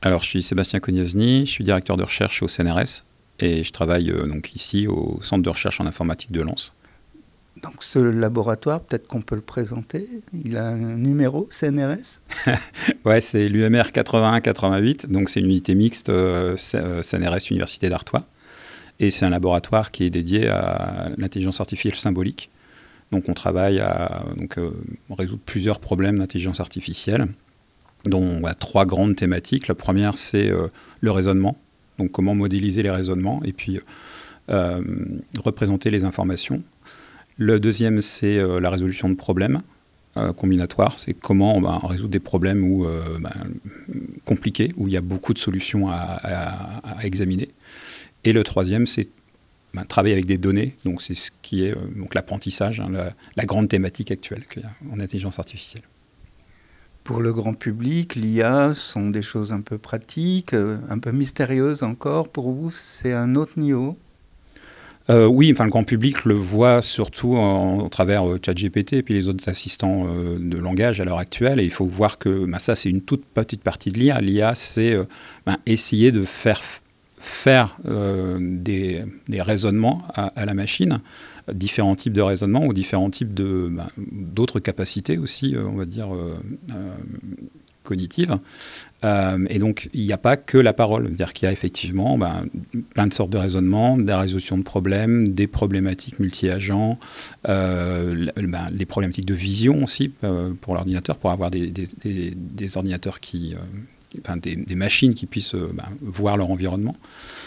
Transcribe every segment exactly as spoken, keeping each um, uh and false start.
Alors, je suis Sébastien Cognazzini, je suis directeur de recherche au C N R S et je travaille euh, donc ici au Centre de recherche en informatique de Lens. Donc ce laboratoire, peut-être qu'on peut le présenter. Il a un numéro, C N R S. Ouais, c'est l'U M R quatre-vingt-un quatre-vingt-huit, donc c'est une unité mixte euh, C N R S Université d'Artois. Et c'est un laboratoire qui est dédié à l'intelligence artificielle symbolique. Donc on travaille à donc, euh, résoudre plusieurs problèmes d'intelligence artificielle, dont on a trois grandes thématiques. La première, c'est euh, le raisonnement, donc comment modéliser les raisonnements et puis euh, représenter les informations. Le deuxième, c'est euh, la résolution de problèmes euh, combinatoires. C'est comment ben, résoudre des problèmes où, euh, ben, compliqués, où il y a beaucoup de solutions à, à, à examiner. Et le troisième, c'est ben, travailler avec des données. Donc c'est ce qui est euh, donc l'apprentissage, hein, la, la grande thématique actuelle qu'il y a en intelligence artificielle. Pour le grand public, l'I A sont des choses un peu pratiques, euh, un peu mystérieuses encore. Pour vous, c'est un autre niveau? Euh, oui, enfin, le grand public le voit surtout en, en travers euh, ChatGPT et puis les autres assistants euh, de langage à l'heure actuelle. Et il faut voir que ben, ça, c'est une toute petite partie de l'I A. L'I A, c'est euh, ben, essayer de faire, faire euh, des, des raisonnements à, à la machine, différents types de raisonnements ou différents types de, ben, d'autres capacités aussi, euh, on va dire, euh, euh, cognitives. Euh, et donc, il n'y a pas que la parole. C'est-à-dire qu'il y a effectivement ben, plein de sortes de raisonnements, de la résolution de problèmes, des problématiques multi-agents, euh, ben, les problématiques de vision aussi euh, pour l'ordinateur, pour avoir des, des, des, des ordinateurs qui... Euh, enfin, des, des machines qui puissent euh, ben, voir leur environnement.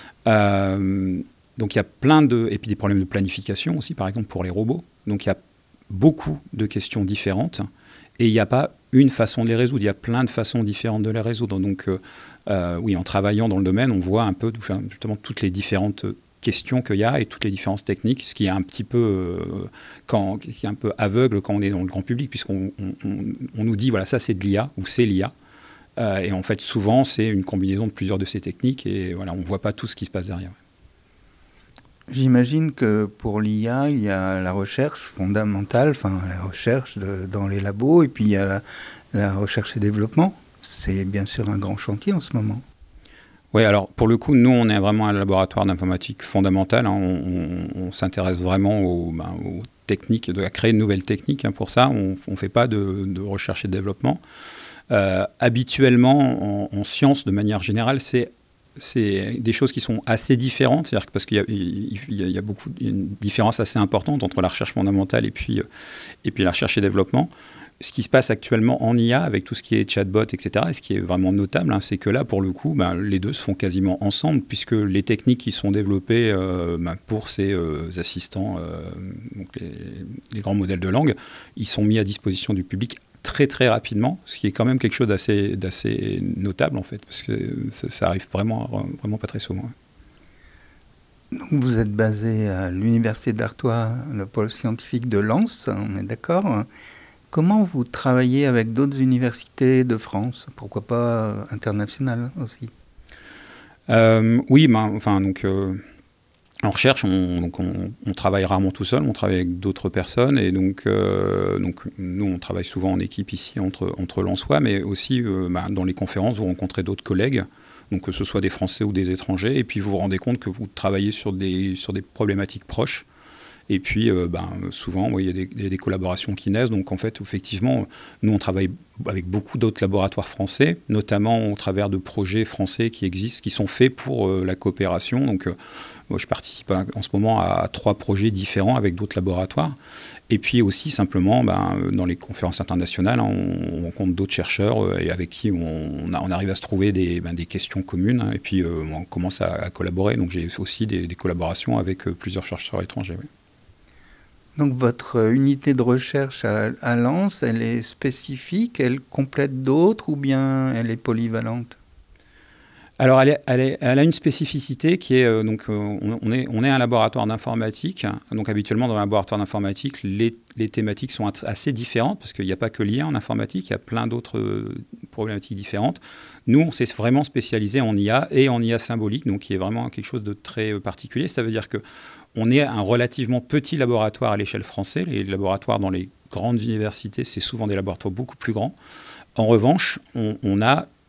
Euh, donc, il y a plein de... Et puis des problèmes de planification aussi, par exemple, pour les robots. Donc, il y a beaucoup de questions différentes. Et il n'y a pas une façon de les résoudre, il y a plein de façons différentes de les résoudre. Donc euh, euh, oui, en travaillant dans le domaine, on voit un peu justement toutes les différentes questions qu'il y a et toutes les différences techniques, ce qui est un petit peu, euh, quand, qui est un peu aveugle quand on est dans le grand public, puisqu'on on, on, on nous dit, voilà, ça c'est de l'I A ou c'est l'I A. Euh, et en fait, souvent, c'est une combinaison de plusieurs de ces techniques et voilà, on ne voit pas tout ce qui se passe derrière. J'imagine que pour l'I A, il y a la recherche fondamentale, enfin la recherche de, dans les labos, et puis il y a la, la recherche et développement. C'est bien sûr un grand chantier en ce moment. Oui, alors pour le coup, nous, on est vraiment un laboratoire d'informatique fondamentale. Hein. On, on, on s'intéresse vraiment aux, ben, aux techniques, de, à créer de nouvelles techniques. Hein. Pour ça, on ne fait pas de, de recherche et de développement. Euh, habituellement, en, en sciences, de manière générale, c'est c'est des choses qui sont assez différentes, c'est-à-dire que parce qu'il y a, il, il y a beaucoup, il y a une différence assez importante entre la recherche fondamentale et puis, et puis la recherche et développement. Ce qui se passe actuellement en I A avec tout ce qui est chatbot, et cetera, et ce qui est vraiment notable, hein, c'est que là, pour le coup, ben, les deux se font quasiment ensemble, puisque les techniques qui sont développées euh, ben, pour ces euh, assistants, euh, donc les, les grands modèles de langue, ils sont mis à disposition du public très très rapidement, ce qui est quand même quelque chose d'assez, d'assez notable en fait, parce que ça, ça arrive vraiment, vraiment pas très souvent. Donc vous êtes basé à l'Université d'Artois, le pôle scientifique de Lens, on est d'accord. Comment vous travaillez avec d'autres universités de France, pourquoi pas internationales aussi? euh, Oui, ben, enfin donc... Euh, En recherche, on, donc on, on travaille rarement tout seul, on travaille avec d'autres personnes et donc, euh, donc nous on travaille souvent en équipe ici entre, entre Lensois, mais aussi euh, bah, dans les conférences vous rencontrez d'autres collègues, donc que ce soit des Français ou des étrangers, et puis vous vous rendez compte que vous travaillez sur des, sur des problématiques proches. Et puis, euh, ben, souvent, ouais, il y a des, il y a des collaborations qui naissent. Donc, en fait, effectivement, nous, on travaille avec beaucoup d'autres laboratoires français, notamment au travers de projets français qui existent, qui sont faits pour euh, la coopération. Donc, euh, moi, je participe à, en ce moment à trois projets différents avec d'autres laboratoires. Et puis aussi, simplement, ben, dans les conférences internationales, hein, on, on rencontre d'autres chercheurs euh, et avec qui on, on, a, on arrive à se trouver des, ben, des questions communes. Hein, et puis, euh, on commence à, à collaborer. Donc, j'ai aussi des, des collaborations avec euh, plusieurs chercheurs étrangers. Oui. Donc votre unité de recherche à, à Lens, elle est spécifique, elle complète d'autres ou bien elle est polyvalente? Alors, elle, est, elle, est, elle a une spécificité qui est, euh, donc, euh, on, on, est, on est un laboratoire d'informatique. Donc, habituellement, dans un laboratoire d'informatique, les, les thématiques sont assez différentes parce qu'il n'y a pas que l'I A en informatique, il y a plein d'autres euh, problématiques différentes. Nous, on s'est vraiment spécialisé en I A et en I A symbolique, donc qui est vraiment quelque chose de très euh, particulier. Ça veut dire que on est un relativement petit laboratoire à l'échelle française. Les laboratoires dans les grandes universités, c'est souvent des laboratoires beaucoup plus grands. En revanche, on, on a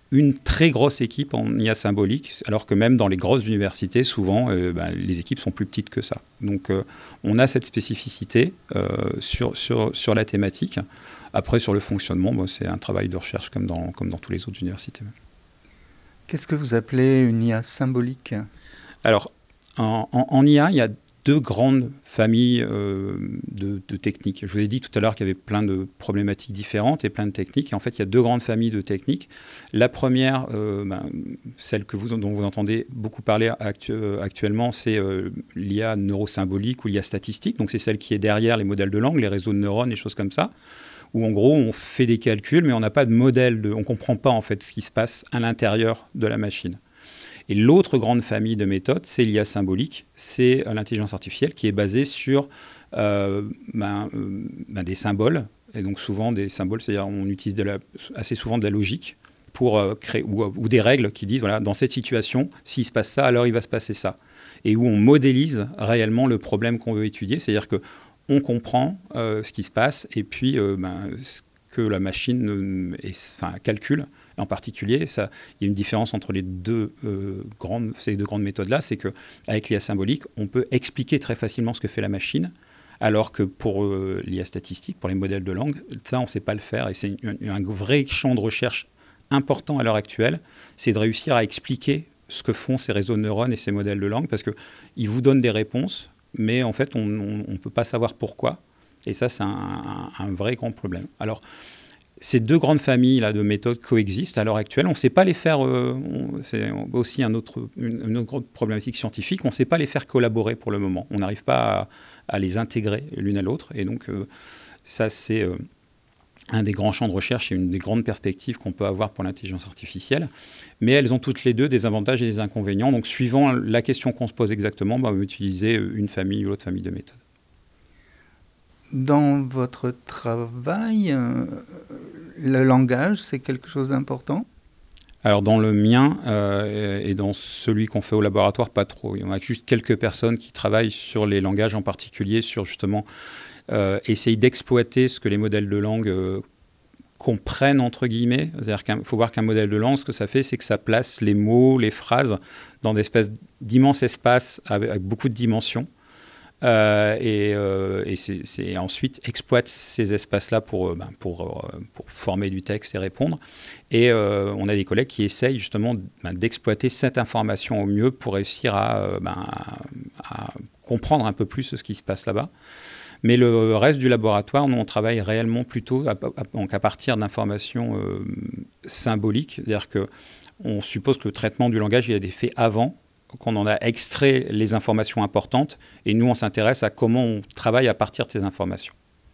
une très grosse équipe en I A symbolique, alors que même dans les grosses universités, souvent, euh, ben, les équipes sont plus petites que ça. Donc, euh, on a cette spécificité euh, sur, sur, sur la thématique. Après, sur le fonctionnement, bon, c'est un travail de recherche comme dans, comme dans tous les autres universités. Qu'est-ce que vous appelez une I A symbolique ? Alors, en, en, en I A, il y a deux grandes familles euh, de, de techniques. Je vous ai dit tout à l'heure qu'il y avait plein de problématiques différentes et plein de techniques. Et en fait, il y a deux grandes familles de techniques. La première, euh, ben, celle que vous, dont vous entendez beaucoup parler actu- actuellement, c'est euh, l'I A neurosymbolique ou l'I A statistique. Donc, c'est celle qui est derrière les modèles de langue, les réseaux de neurones, les choses comme ça, où en gros, on fait des calculs, mais on n'a pas de modèle, de, on ne comprend pas en fait ce qui se passe à l'intérieur de la machine. Et l'autre grande famille de méthodes, c'est l'I A symbolique, c'est l'intelligence artificielle qui est basée sur euh, ben, euh, ben des symboles, et donc souvent des symboles, c'est-à-dire on utilise de la, assez souvent de la logique pour euh, créer, ou, ou des règles qui disent, voilà, dans cette situation, s'il se passe ça, alors il va se passer ça. Et où on modélise réellement le problème qu'on veut étudier, c'est-à-dire qu'on comprend euh, ce qui se passe, et puis euh, ben, ce que la machine euh, est, enfin, calcule. En particulier, ça, il y a une différence entre les deux, euh, grandes, ces deux grandes méthodes-là, c'est qu'avec l'I A symbolique, on peut expliquer très facilement ce que fait la machine, alors que pour euh, l'I A statistique, pour les modèles de langue, ça, on ne sait pas le faire. Et c'est un, un vrai champ de recherche important à l'heure actuelle, c'est de réussir à expliquer ce que font ces réseaux de neurones et ces modèles de langue, parce qu'ils vous donnent des réponses, mais en fait, on ne peut pas savoir pourquoi. Et ça, c'est un, un, un vrai grand problème. Alors, ces deux grandes familles là, de méthodes coexistent à l'heure actuelle. On ne sait pas les faire, euh, on, c'est aussi un autre, une, une autre problématique scientifique, on ne sait pas les faire collaborer pour le moment. On n'arrive pas à, à les intégrer l'une à l'autre. Et donc, euh, ça, c'est euh, un des grands champs de recherche et une des grandes perspectives qu'on peut avoir pour l'intelligence artificielle. Mais elles ont toutes les deux des avantages et des inconvénients. Donc, suivant la question qu'on se pose exactement, bah, on va utiliser une famille ou l'autre famille de méthodes. Dans votre travail, euh, le langage, c'est quelque chose d'important ? Alors dans le mien euh, et dans celui qu'on fait au laboratoire, pas trop. Il y en a juste quelques personnes qui travaillent sur les langages, en particulier sur justement euh, essayer d'exploiter ce que les modèles de langue euh, comprennent, entre guillemets. C'est-à-dire qu'il faut voir qu'un modèle de langue, ce que ça fait, c'est que ça place les mots, les phrases dans des espèces d'immenses espaces avec, avec beaucoup de dimensions. Euh, et, euh, et c'est, c'est ensuite exploite ces espaces-là pour, euh, ben, pour, euh, pour former du texte et répondre. Et euh, on a des collègues qui essayent justement ben, d'exploiter cette information au mieux pour réussir à, euh, ben, à, à comprendre un peu plus ce qui se passe là-bas. Mais le reste du laboratoire, nous, on travaille réellement plutôt à, à, donc à partir d'informations euh, symboliques. C'est-à-dire qu'on suppose que le traitement du langage il a été fait avant, qu'on en a extrait les informations importantes, et nous, on s'intéresse à comment on travaille à partir de ces informations.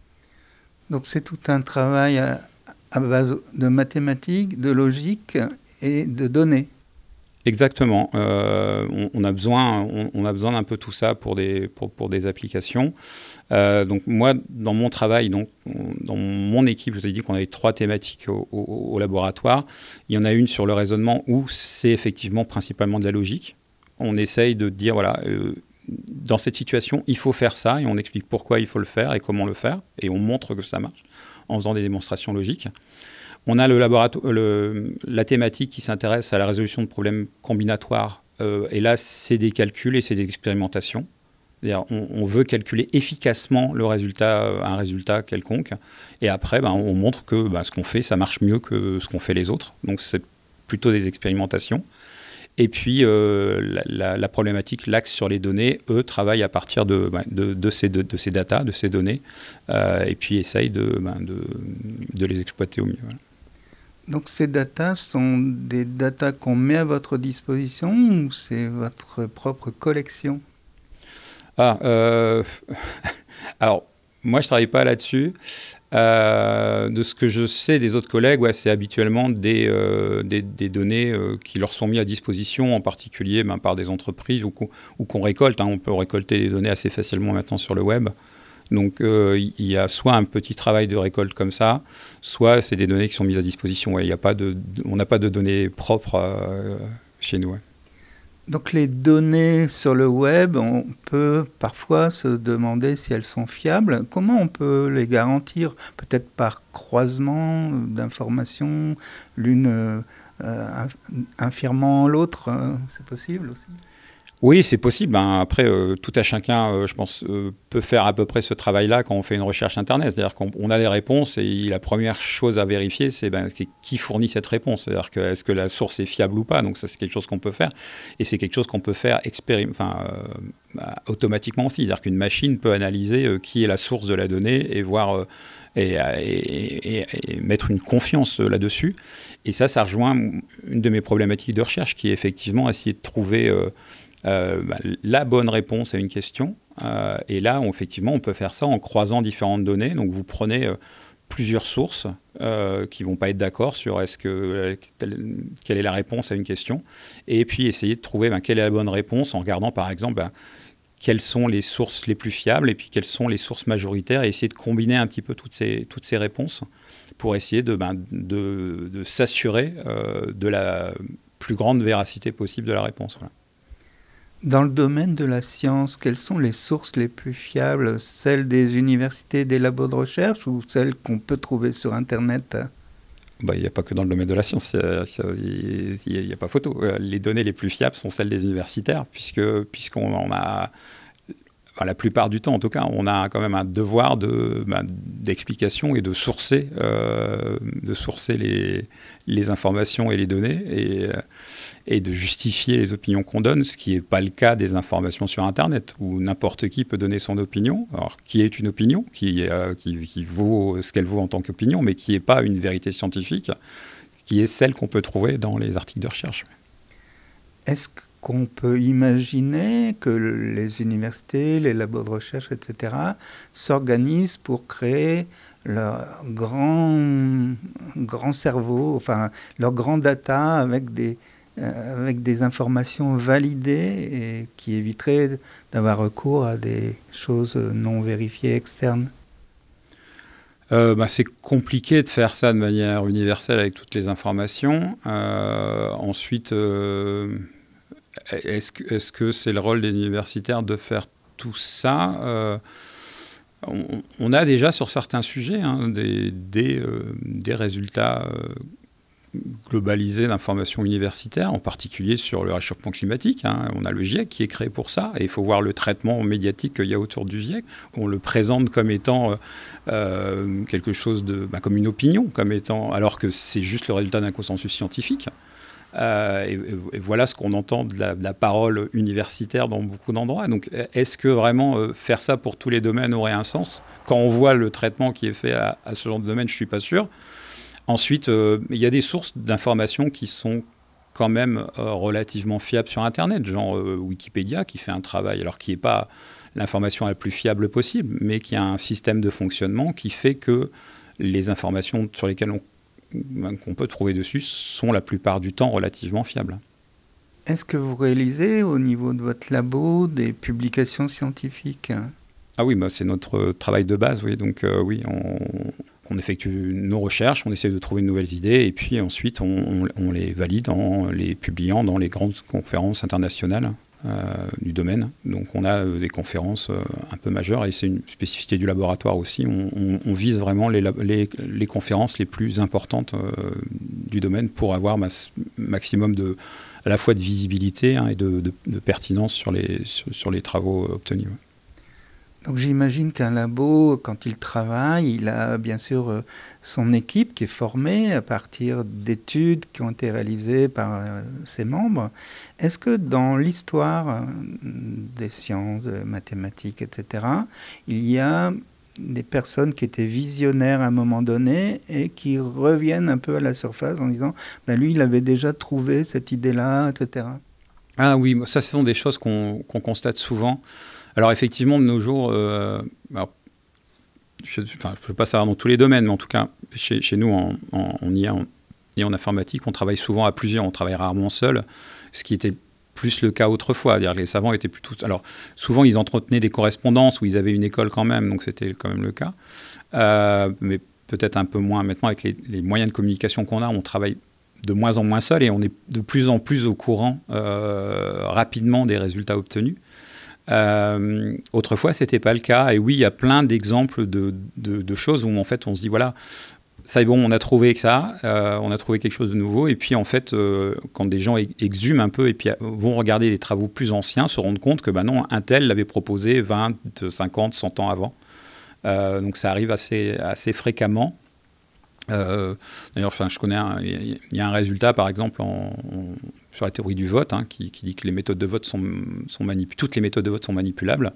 Donc c'est tout un travail à, à base de mathématiques, de logique et de données. Exactement. Euh, on, on a besoin, on, on a besoin d'un peu tout ça pour des, pour, pour des applications. Euh, donc moi, dans mon travail, donc, on, dans mon équipe, je vous ai dit qu'on avait trois thématiques au, au, au laboratoire. Il y en a une sur le raisonnement où c'est effectivement principalement de la logique. On essaye de dire, voilà, euh, dans cette situation, il faut faire ça, et on explique pourquoi il faut le faire et comment le faire, et on montre que ça marche en faisant des démonstrations logiques. On a le laboratoire, le, la thématique qui s'intéresse à la résolution de problèmes combinatoires, euh, et là, c'est des calculs et c'est des expérimentations. C'est-à-dire, on, on veut calculer efficacement le résultat, un résultat quelconque, et après, ben, on montre que ben, ce qu'on fait, ça marche mieux que ce qu'ont fait les autres. Donc, c'est plutôt des expérimentations. Et puis, euh, la, la, la problématique, l'axe sur les données, eux, travaillent à partir de, ben, de, de, ces, de, de ces datas, de ces données, euh, et puis essayent de, ben, de, de les exploiter au mieux. Voilà. Donc, ces datas sont des datas qu'on met à votre disposition ou c'est votre propre collection ? Ah, euh, alors, moi, je ne travaille pas là-dessus. Euh, de ce que je sais des autres collègues, ouais, c'est habituellement des, euh, des, des données euh, qui leur sont mises à disposition, en particulier ben, par des entreprises ou qu'on, ou qu'on récolte. Hein. On peut récolter des données assez facilement maintenant sur le web. Donc, euh, il y a soit un petit travail de récolte comme ça, soit c'est des données qui sont mises à disposition. Ouais, y a pas de, on n'a pas de données propres euh, chez nous. Ouais. Donc les données sur le web, on peut parfois se demander si elles sont fiables. Comment on peut les garantir ? Peut-être par croisement d'informations, l'une euh, infirmant l'autre, hein, c'est possible aussi? Oui, c'est possible. Ben, après, euh, tout à chacun, euh, je pense, euh, peut faire à peu près ce travail-là quand on fait une recherche Internet. C'est-à-dire qu'on on a des réponses et la première chose à vérifier, c'est ben, c'est qui fournit cette réponse. C'est-à-dire que, est-ce que la source est fiable ou pas. Donc ça, c'est quelque chose qu'on peut faire. Et c'est quelque chose qu'on peut faire expérim- enfin, euh, bah, automatiquement aussi. C'est-à-dire qu'une machine peut analyser euh, qui est la source de la donnée et voir... Euh, Et, et, et, et mettre une confiance là-dessus. Et ça, ça rejoint une de mes problématiques de recherche, qui est effectivement essayer de trouver euh, euh, bah, la bonne réponse à une question. Euh, et là, on, effectivement, on peut faire ça en croisant différentes données. Donc, vous prenez euh, plusieurs sources euh, qui ne vont pas être d'accord sur est-ce que, euh, quelle est la réponse à une question. Et puis, essayer de trouver ben, quelle est la bonne réponse en regardant, par exemple, ben, quelles sont les sources les plus fiables et puis quelles sont les sources majoritaires, et essayer de combiner un petit peu toutes ces, toutes ces réponses pour essayer de, ben, de, de s'assurer euh, de la plus grande véracité possible de la réponse. Voilà. Dans le domaine de la science, quelles sont les sources les plus fiables? Celles des universités, des labos de recherche, ou celles qu'on peut trouver sur Internet? Il n'y a pas que dans le domaine de la science, il n'y a, a pas photo. Les données les plus fiables sont celles des universitaires, puisque, puisqu'on en a, enfin, la plupart du temps en tout cas, on a quand même un devoir de, ben, d'explication et de sourcer, euh, de sourcer les, les informations et les données, et, et de justifier les opinions qu'on donne, ce qui n'est pas le cas des informations sur Internet, où n'importe qui peut donner son opinion, alors qui est une opinion, qui, euh, qui, qui vaut ce qu'elle vaut en tant qu'opinion, mais qui n'est pas une vérité scientifique, qui est celle qu'on peut trouver dans les articles de recherche. Est-ce qu'on peut imaginer que les universités, les labos de recherche, et cetera, s'organisent pour créer leur grand, grand cerveau, enfin leur grand data avec des... Euh, avec des informations validées et qui éviteraient d'avoir recours à des choses non vérifiées externes? euh, bah, C'est compliqué de faire ça de manière universelle avec toutes les informations. Euh, ensuite, euh, est-ce que, est-ce que c'est le rôle des universitaires de faire tout ça? euh, on, on a déjà sur certains sujets hein, des, des, euh, des résultats euh, globalisé d'informations universitaires, en particulier sur le réchauffement climatique. Hein. On a le GIEC qui est créé pour ça, et il faut voir le traitement médiatique qu'il y a autour du GIEC. On le présente comme étant euh, quelque chose de, bah, comme une opinion, comme étant, alors que c'est juste le résultat d'un consensus scientifique. Euh, et, et voilà ce qu'on entend de la, de la parole universitaire dans beaucoup d'endroits. Donc, est-ce que vraiment euh, faire ça pour tous les domaines aurait un sens? Quand on voit le traitement qui est fait à, à ce genre de domaine, je ne suis pas sûr. Ensuite, euh, il y a des sources d'informations qui sont quand même euh, relativement fiables sur Internet, genre euh, Wikipédia, qui fait un travail, alors qui n'est pas l'information la plus fiable possible, mais qui a un système de fonctionnement qui fait que les informations sur lesquelles on, qu'on peut trouver dessus sont la plupart du temps relativement fiables. Est-ce que vous réalisez au niveau de votre labo des publications scientifiques? Ah oui, bah, c'est notre travail de base, oui. Donc euh, oui, on... On effectue nos recherches, on essaie de trouver de nouvelles idées, et puis ensuite on, on, on les valide en les publiant dans les grandes conférences internationales euh, du domaine. Donc on a euh, des conférences euh, un peu majeures, et c'est une spécificité du laboratoire aussi. On, on, on vise vraiment les, les, les conférences les plus importantes euh, du domaine pour avoir un maximum de, à la fois de visibilité hein, et de, de, de pertinence sur les, sur, sur les travaux obtenus. Ouais. Donc j'imagine qu'un labo, quand il travaille, il a bien sûr euh, son équipe qui est formée à partir d'études qui ont été réalisées par euh, ses membres. Est-ce que dans l'histoire euh, des sciences, des mathématiques, et cetera, il y a des personnes qui étaient visionnaires à un moment donné et qui reviennent un peu à la surface en disant ben lui, il avait déjà trouvé cette idée-là, et cetera. Ah oui, ça, ce sont des choses qu'on, qu'on constate souvent. Alors effectivement, de nos jours, euh, alors, je ne peux pas savoir dans tous les domaines, mais en tout cas, chez, chez nous, en, en, en I A en, et en informatique, on travaille souvent à plusieurs, on travaille rarement seul, ce qui était plus le cas autrefois. C'est-à-dire les savants étaient plutôt... Alors souvent, ils entretenaient des correspondances où ils avaient une école quand même, donc c'était quand même le cas. Euh, mais peut-être un peu moins maintenant avec les, les moyens de communication qu'on a, on travaille de moins en moins seul et on est de plus en plus au courant euh, rapidement des résultats obtenus. Euh, autrefois, ce n'était pas le cas. Et oui, il y a plein d'exemples de, de, de choses où en fait on se dit, voilà, ça est bon, on a trouvé que ça, euh, on a trouvé quelque chose de nouveau. Et puis en fait, euh, quand des gens exhument un peu et puis vont regarder des travaux plus anciens, se rendent compte que bah non, un tel l'avait proposé vingt, cinquante, cent ans avant. Euh, donc ça arrive assez, assez fréquemment. Euh, D'ailleurs, enfin, je connais, il y a un résultat par exemple en, en, sur la théorie du vote hein, qui, qui dit que les méthodes de vote sont, sont manip- toutes les méthodes de vote sont manipulables.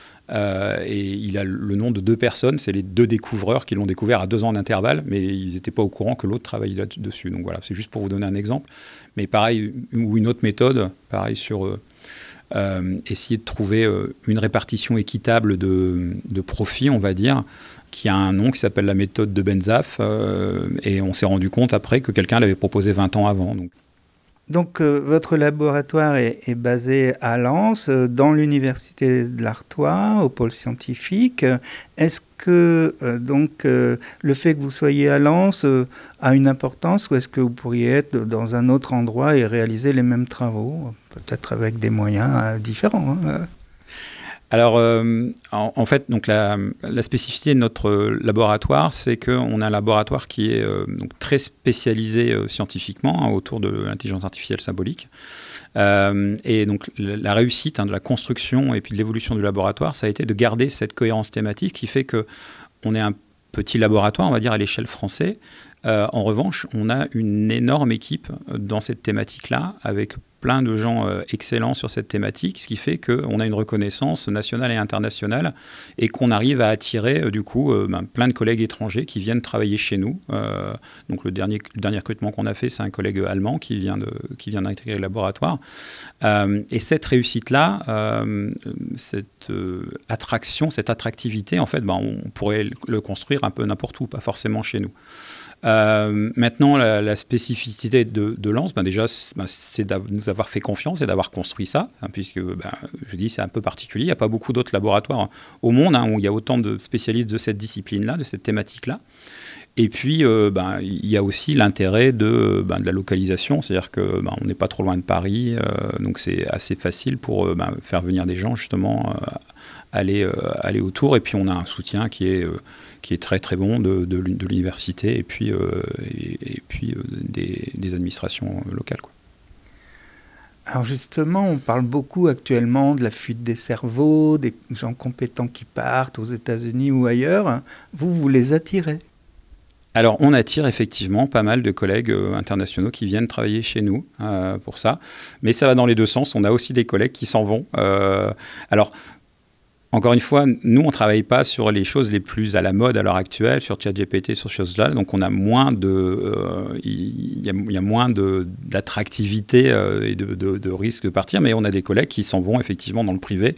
Euh, et il a le nom de deux personnes, c'est les deux découvreurs qui l'ont découvert à deux ans d'intervalle, mais ils n'étaient pas au courant que l'autre travaillait là-dessus. Donc voilà, c'est juste pour vous donner un exemple. Mais pareil, ou une autre méthode, pareil sur euh, euh, essayer de trouver euh, une répartition équitable de, de profits, on va dire, qui a un nom qui s'appelle la méthode de Benzaf, euh, et on s'est rendu compte après que quelqu'un l'avait proposé vingt ans avant. Donc. Donc, euh, votre laboratoire est, est basé à Lens, euh, dans l'université de l'Artois, au pôle scientifique. Est-ce que euh, donc, euh, le fait que vous soyez à Lens euh, a une importance, ou est-ce que vous pourriez être dans un autre endroit et réaliser les mêmes travaux, peut-être avec des moyens euh, différents hein? Alors, euh, en, en fait, donc la, la spécificité de notre laboratoire, c'est qu'on a un laboratoire qui est euh, donc très spécialisé euh, scientifiquement hein, autour de l'intelligence artificielle symbolique. Euh, et donc, la, la réussite hein, de la construction et puis de l'évolution du laboratoire, ça a été de garder cette cohérence thématique qui fait qu'on est un petit laboratoire, on va dire, à l'échelle française. Euh, en revanche, on a une énorme équipe dans cette thématique-là, avec plein de gens euh, excellents sur cette thématique, ce qui fait qu'on a une reconnaissance nationale et internationale et qu'on arrive à attirer euh, du coup euh, ben, plein de collègues étrangers qui viennent travailler chez nous. Euh, donc le dernier, le dernier recrutement qu'on a fait, c'est un collègue allemand qui vient, de, qui vient d'intégrer le laboratoire. Euh, et cette réussite-là, euh, cette euh, attraction, cette attractivité, en fait, ben, on pourrait le construire un peu n'importe où, pas forcément chez nous. Euh, maintenant, la, la spécificité de, de Lens, ben déjà, c'est, ben c'est de nous avoir fait confiance et d'avoir construit ça, hein, puisque, ben, je dis, c'est un peu particulier. Il n'y a pas beaucoup d'autres laboratoires au monde hein, où il y a autant de spécialistes de cette discipline-là, de cette thématique-là. Et puis, euh, ben, il y a aussi l'intérêt de, ben, de la localisation, c'est-à-dire que ben, on n'est pas trop loin de Paris, euh, donc c'est assez facile pour ben, faire venir des gens, justement, euh, aller, euh, aller autour. Et puis, on a un soutien qui est... Euh, qui est très très bon de, de, de l'université et puis, euh, et, et puis euh, des, des administrations locales, quoi. Alors justement, on parle beaucoup actuellement de la fuite des cerveaux, des gens compétents qui partent aux États-Unis ou ailleurs. Vous, vous les attirez? Alors, on attire effectivement pas mal de collègues euh, internationaux qui viennent travailler chez nous euh, pour ça. Mais ça va dans les deux sens. On a aussi des collègues qui s'en vont. Euh, alors, encore une fois, nous, on ne travaille pas sur les choses les plus à la mode à l'heure actuelle, sur ChatGPT, sur ces choses-là. Donc, on a moins de, euh, il y a, il y a moins de, d'attractivité euh, et de, de, de risque de partir. Mais on a des collègues qui s'en vont effectivement dans le privé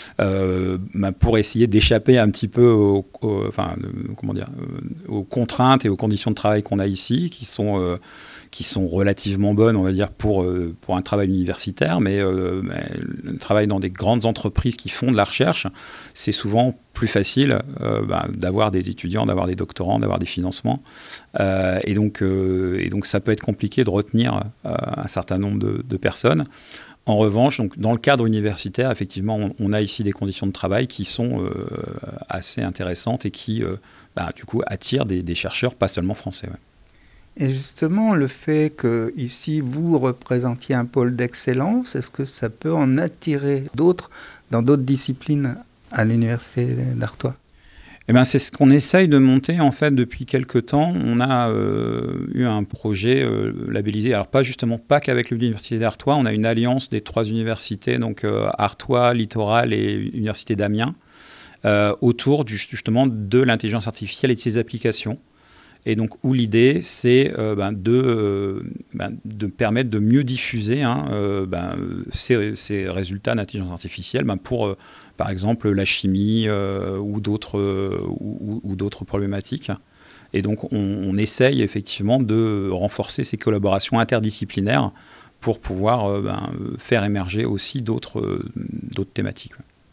euh, bah, pour essayer d'échapper un petit peu aux, aux, enfin, euh, comment dire, euh, aux contraintes et aux conditions de travail qu'on a ici, qui sont... Euh, qui sont relativement bonnes, on va dire, pour, euh, pour un travail universitaire, mais, euh, mais le travail dans des grandes entreprises qui font de la recherche, c'est souvent plus facile euh, bah, d'avoir des étudiants, d'avoir des doctorants, d'avoir des financements. Euh, et, donc, euh, et donc, ça peut être compliqué de retenir euh, un certain nombre de, de personnes. En revanche, donc, dans le cadre universitaire, effectivement, on, on a ici des conditions de travail qui sont euh, assez intéressantes et qui, euh, bah, du coup, attirent des, des chercheurs, pas seulement français. Ouais. Et justement, le fait que ici vous représentiez un pôle d'excellence, est-ce que ça peut en attirer d'autres dans d'autres disciplines à l'université d'Artois? Eh ben, c'est ce qu'on essaye de monter en fait depuis quelques temps. On a euh, eu un projet euh, labellisé, alors pas justement pas qu'avec l'université d'Artois, on a une alliance des trois universités, donc euh, Artois, Littoral et Université d'Amiens, euh, autour du, justement de l'intelligence artificielle et de ses applications. Et donc, où l'idée, c'est euh, ben, de, euh, ben, de permettre de mieux diffuser hein, euh, ben, ces, ces résultats d'intelligence artificielle ben, pour, euh, par exemple, la chimie euh, ou, d'autres, euh, ou, ou d'autres problématiques. Et donc, on, on essaye effectivement de renforcer ces collaborations interdisciplinaires pour pouvoir euh, ben, faire émerger aussi d'autres, euh, d'autres thématiques.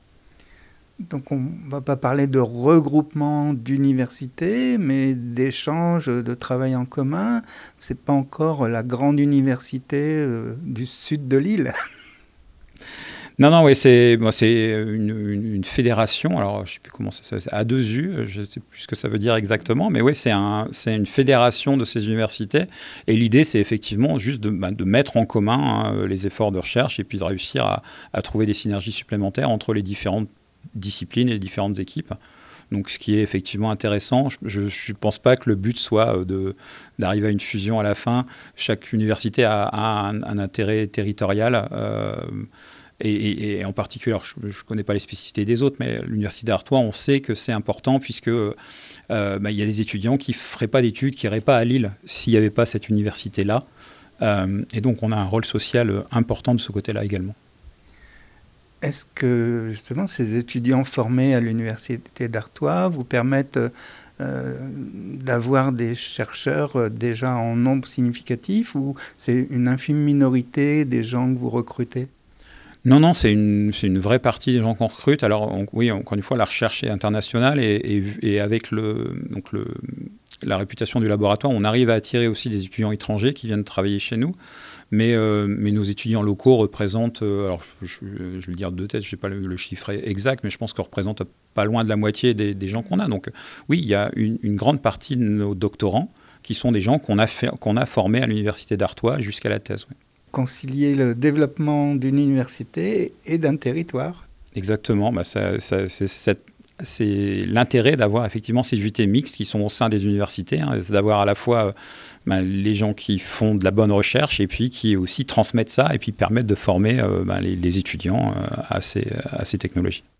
Donc on ne va pas parler de regroupement d'universités, mais d'échanges, de travail en commun. Ce n'est pas encore la grande université euh, du sud de l'île. Non, non, oui, c'est bon, c'est une, une, une fédération. Alors, je ne sais plus comment ça s'appelle. A deux U, je ne sais plus ce que ça veut dire exactement. Mais oui, c'est un, c'est une fédération de ces universités. Et l'idée, c'est effectivement juste de, bah, de mettre en commun hein, les efforts de recherche et puis de réussir à, à trouver des synergies supplémentaires entre les différentes disciplines et les différentes équipes. Donc, ce qui est effectivement intéressant, je ne pense pas que le but soit de, d'arriver à une fusion à la fin. Chaque université a, a un, un intérêt territorial. Euh, et, et, et en particulier, alors je ne connais pas les spécificités des autres, mais l'université d'Artois, on sait que c'est important puisque euh, bah, y a des étudiants qui ne feraient pas d'études, qui n'iraient pas à Lille s'il n'y avait pas cette université-là. Euh, et donc, on a un rôle social important de ce côté-là également. Est-ce que justement ces étudiants formés à l'université d'Artois vous permettent euh, d'avoir des chercheurs déjà en nombre significatif ou c'est une infime minorité des gens que vous recrutez ? Non, non, c'est une, c'est une vraie partie des gens qu'on recrute. Alors on, oui, encore une fois, la recherche est internationale et, et, et avec le, donc le, la réputation du laboratoire, on arrive à attirer aussi des étudiants étrangers qui viennent travailler chez nous. Mais, euh, mais nos étudiants locaux représentent, euh, alors je, je, je vais le dire de tête, je n'ai pas le, le chiffre exact, mais je pense qu'on représente pas loin de la moitié des, des gens qu'on a. Donc oui, il y a une, une grande partie de nos doctorants qui sont des gens qu'on a, fait, qu'on a formés à l'université d'Artois jusqu'à la thèse. Oui. Concilier le développement d'une université et d'un territoire. Exactement, bah ça, ça, c'est cette c'est l'intérêt d'avoir effectivement ces unités mixtes qui sont au sein des universités, hein, c'est d'avoir à la fois euh, ben, les gens qui font de la bonne recherche et puis qui aussi transmettent ça et puis permettent de former euh, ben, les, les étudiants euh, à, ces, à ces technologies.